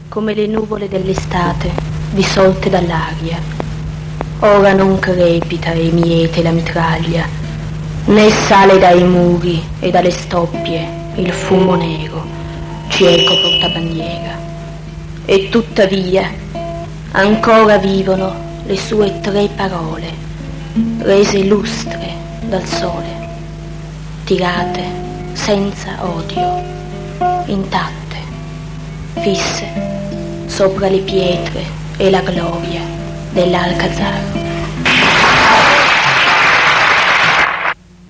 come le nuvole dell'estate dissolte dall'aria. Ora non crepita e miete la mitraglia, né sale dai muri e dalle stoppie il fumo nero, cieco portabandiera. E tuttavia ancora vivono le sue 3 parole, rese lustre dal sole, tirate senza odio, intatte, fisse sopra le pietre e la gloria dell'Alcazar.